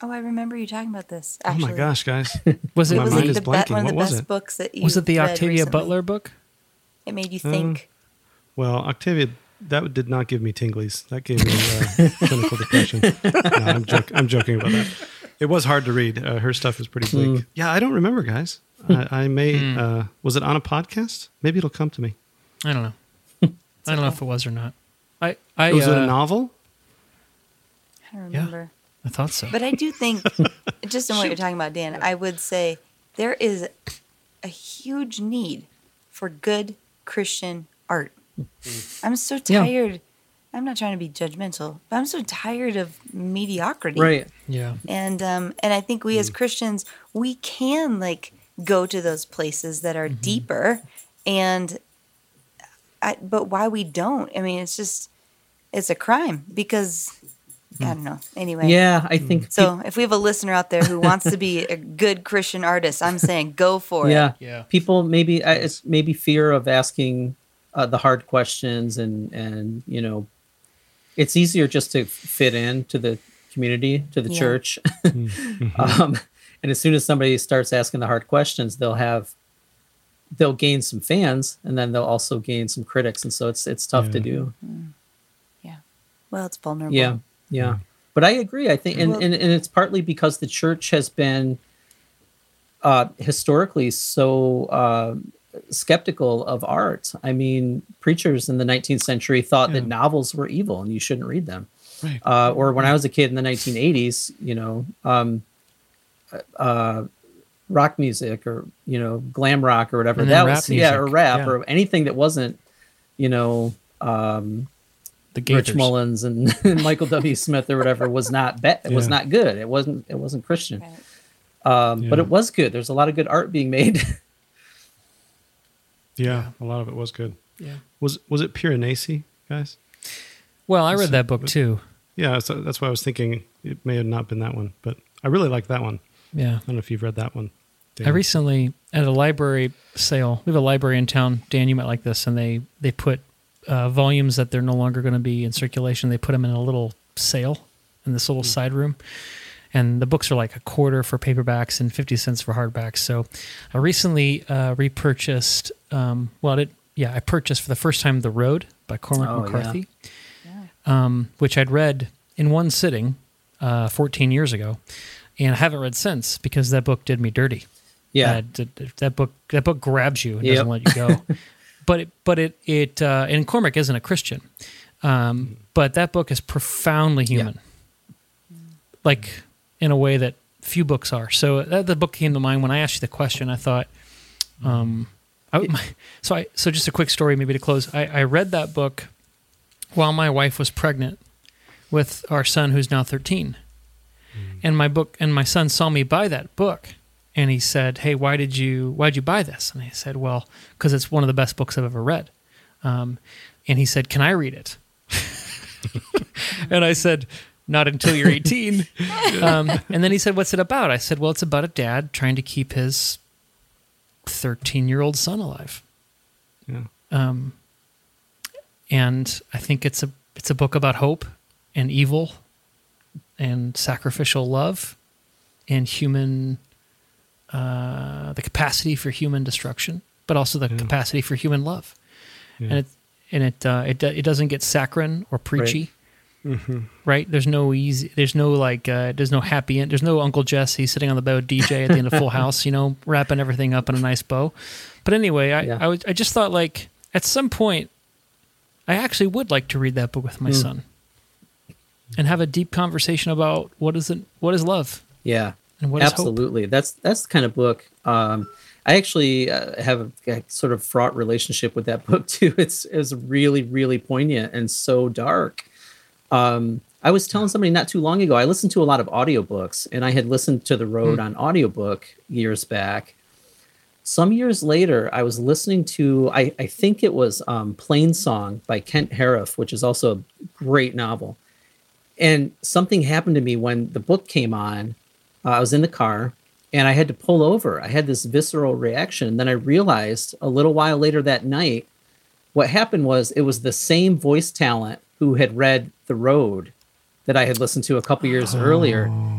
Oh, I remember you talking about this. Oh Actually. my gosh, guys. Was it? My It was mind like is the be- blanking. one of the What was best it? books that you Was it the read Octavia recently. Butler book? It made you Um, think. Well, Octavia, that did not give me tinglies. That gave me uh, clinical depression. No, I'm, joke, I'm joking about that. It was hard to read. Uh, her stuff is pretty bleak. Yeah, I don't remember, guys. I, I may. Uh, was it on a podcast? Maybe it'll come to me. I don't know. I don't know if it was or not. I, I, Was uh, it a novel? I don't remember. I thought so. But I do think, just in what you're talking about, Dan, I would say there is a huge need for good Christian art. I'm so Yeah. tired. I'm not trying to be judgmental, but I'm so tired of mediocrity. Right. Yeah. And um, and I think we as Christians, we can like go to those places that are deeper, and I, but why we don't? I mean, it's just it's a crime because I don't know. Anyway, Yeah, I think. So if we have a listener out there who wants to be a good Christian artist, I'm saying go for yeah, it. Yeah. people maybe uh, it's maybe fear of asking uh, the hard questions, and and you know, it's easier just to fit in to the community, to the Yeah. church. um, and as soon as somebody starts asking the hard questions, they'll have they'll gain some fans, and then they'll also gain some critics, and so it's it's tough to Yeah. do. Yeah. Well, it's vulnerable. Yeah, yeah. But I agree. I think, and, Well- and, and it's partly because the church has been uh, historically so uh, skeptical of art. I mean, preachers in the nineteenth century thought that Yeah. novels were evil and you shouldn't read them. Right. Uh, or when I was a kid in the nineteen eighties, you know, um, uh, rock music or, you know, glam rock or whatever, And then that rap was, yeah, or music, rap yeah. or anything that wasn't, you know, um, The Rich Gators. Mullins and, and Michael W. Smith or whatever was not be- it was Yeah. not good. It wasn't it wasn't Christian. Right. Um, but Yeah. it was good. There's a lot of good art being made. Yeah, a lot of it was good. Yeah. Was was it Piranesi, guys? Well, I read that book too. Yeah, so that's why I was thinking it may have not been that one, but I really like that one. Yeah. I don't know if you've read that one. Dan. I recently at a library sale. We have a library in town. Dan, you might like this, and they they put uh, volumes that they're no longer going to be in circulation. They put them in a little sale in this little side room, and the books are like a quarter for paperbacks and fifty cents for hardbacks. So, I recently uh, repurchased. Um, well, it yeah, I purchased for the first time The Road by Cormac Oh, yeah. McCarthy, um, which I'd read in one sitting uh, fourteen years ago, and I haven't read since because that book did me dirty. Yeah. Uh, d- d- that book that book grabs you and Yep. doesn't let you go. but it, but it it uh, and Cormac isn't a Christian, um, but that book is profoundly human, like in a way that few books are. So that, the book came to mind when I asked you the question. I thought, um, I, my, so I so just a quick story maybe to close. I, I read that book while my wife was pregnant with our son who's now thirteen, and my book and my son saw me buy that book. And he said, "Hey, why did you why did you buy this?" And I said, "Well, because it's one of the best books I've ever read." Um, and he said, "Can I read it?" And I said, "Not until you're eighteen." um, and then he said, "What's it about?" I said, "Well, it's about a dad trying to keep his thirteen-year-old son alive." Yeah. Um, and I think it's a it's a book about hope and evil and sacrificial love and human. Uh, the capacity for human destruction, but also the Yeah. capacity for human love, Yeah. and it and it uh, it do- it doesn't get saccharine or preachy, right? There's no easy, there's no like, uh, there's no happy end, there's no Uncle Jesse sitting on the bow D J at the end of Full House, you know, wrapping everything up in a nice bow. But anyway, I Yeah. I, was, I just thought like at some point, I actually would like to read that book with my son, and have a deep conversation about what is it, what is love, Yeah. and what is hope. Absolutely. That's that's the kind of book. Um, I actually uh, have a, a sort of fraught relationship with that book too. It's it's really really poignant and so dark. Um, I was telling somebody not too long ago. I listened to a lot of audiobooks, and I had listened to The Road on audiobook years back. Some years later, I was listening to I, I think it was um, Plain Song by Kent Harif, which is also a great novel. And something happened to me when the book came on. Uh, I was in the car and I had to pull over. I had this visceral reaction. And then I realized a little while later that night, what happened was it was the same voice talent who had read The Road that I had listened to a couple years earlier.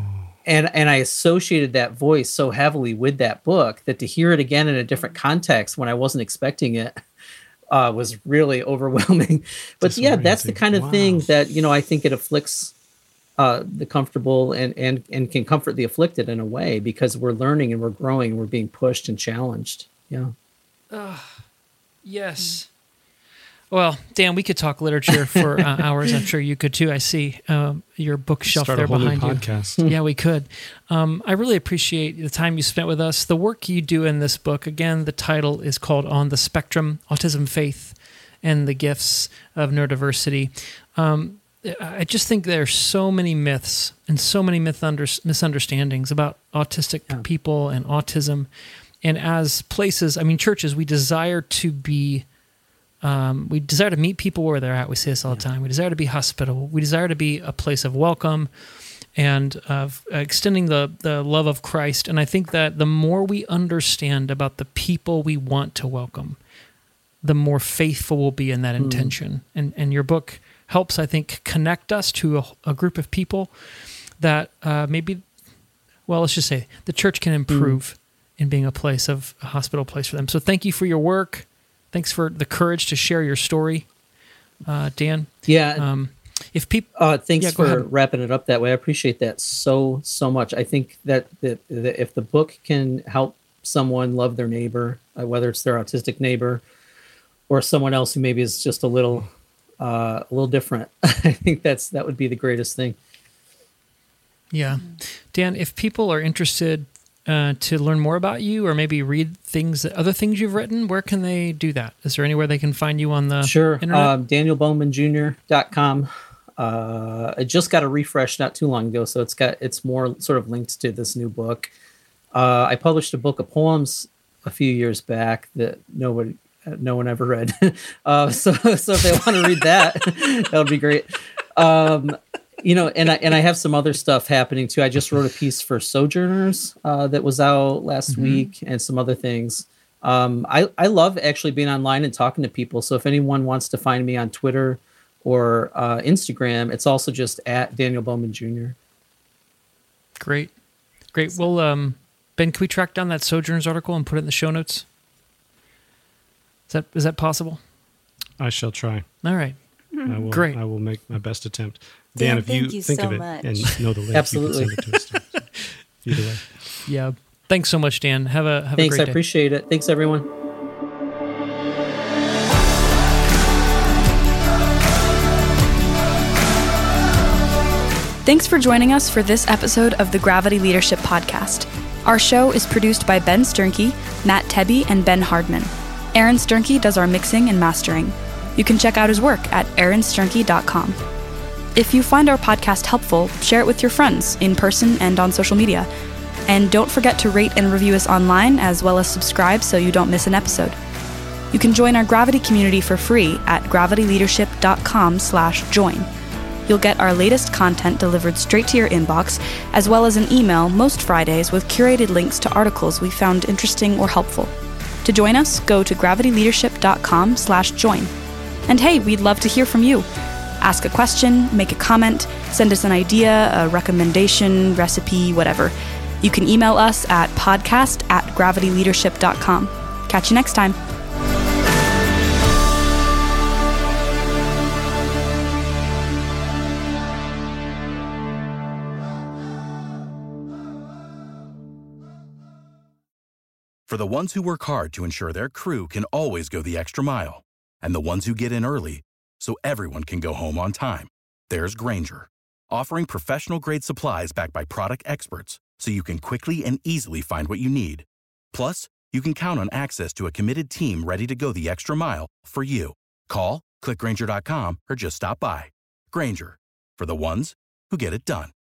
and and I associated that voice so heavily with that book that to hear it again in a different context when I wasn't expecting it uh, was really overwhelming. But yeah, that's the kind of wow. thing that, you know, I think it afflicts uh, the comfortable and, and, and can comfort the afflicted in a way, because we're learning and we're growing, and we're being pushed and challenged. Yeah. Uh, yes. Well, Dan, we could talk literature for uh, hours. I'm sure you could too. I see um, your bookshelf Start there a whole behind new you. podcast. Yeah, we could. Um, I really appreciate the time you spent with us. The work you do in this book, again, the title is called On the Spectrum, Autism, Faith, and the Gifts of Neurodiversity. Um, I just think there's so many myths and so many myth- misunderstandings about autistic yeah. people and autism. And as places, I mean, churches, we desire to be Um, we desire to meet people where they're at. We say this all the time. We desire to be hospitable. We desire to be a place of welcome and of extending the, the love of Christ. And I think that the more we understand about the people we want to welcome, the more faithful we'll be in that mm. intention. And and your book helps, I think, connect us to a, a group of people that uh, maybe, well, let's just say the church can improve mm. in being a place of a hospitable place for them. So thank you for your work. Thanks for the courage to share your story, uh, Dan. Yeah. Um, if people, uh, thanks yeah, for ahead. wrapping it up that way. I appreciate that so so much. I think that that, that if the book can help someone love their neighbor, uh, whether it's their autistic neighbor or someone else who maybe is just a little uh, a little different, I think that's that would be the greatest thing. Yeah, Dan. If people are interested Uh, to learn more about you, or maybe read things, other things you've written, where can they do that? Is there anywhere they can find you on the sure. internet? Um, daniel bowman junior dot com. Uh, I just got a refresh not too long ago, so it's got it's more sort of linked to this new book. Uh, I published a book of poems a few years back that nobody, no one ever read. uh, so, so if they want to read that, that would be great. Um, You know, and I and I have some other stuff happening too. I just wrote a piece for Sojourners uh, that was out last mm-hmm. week, and some other things. Um, I I love actually being online and talking to people. So if anyone wants to find me on Twitter or uh, Instagram, it's also just at Daniel Bowman Junior Great, great. Well, um, Ben, can we track down that Sojourners article and put it in the show notes? Is that is that possible? I shall try. All right. I will, Great. I will make my best attempt. Dan, Dan, if you, thank you think so of it much. and know the link, Absolutely. you can send it to us. Too. Either way. Yeah. Thanks so much, Dan. Have a have Thanks, a great I day. appreciate it. Thanks, everyone. Thanks for joining us for this episode of the Gravity Leadership Podcast. Our show is produced by Ben Sternke, Matt Tebby, and Ben Hardman. Aaron Sternke does our mixing and mastering. You can check out his work at aaron sternke dot com. If you find our podcast helpful, share it with your friends in person and on social media. And don't forget to rate and review us online, as well as subscribe so you don't miss an episode. You can join our Gravity community for free at gravity leadership dot com slash join. You'll get our latest content delivered straight to your inbox, as well as an email most Fridays with curated links to articles we found interesting or helpful. To join us, go to gravity leadership dot com slash join. And hey, we'd love to hear from you. Ask a question, make a comment, send us an idea, a recommendation, recipe, whatever. You can email us at podcast at gravity leadership dot com. Catch you next time. For the ones who work hard to ensure their crew can always go the extra mile, and the ones who get in early so everyone can go home on time, there's Grainger, offering professional-grade supplies backed by product experts so you can quickly and easily find what you need. Plus, you can count on access to a committed team ready to go the extra mile for you. Call, click Grainger dot com, or just stop by. Grainger, for the ones who get it done.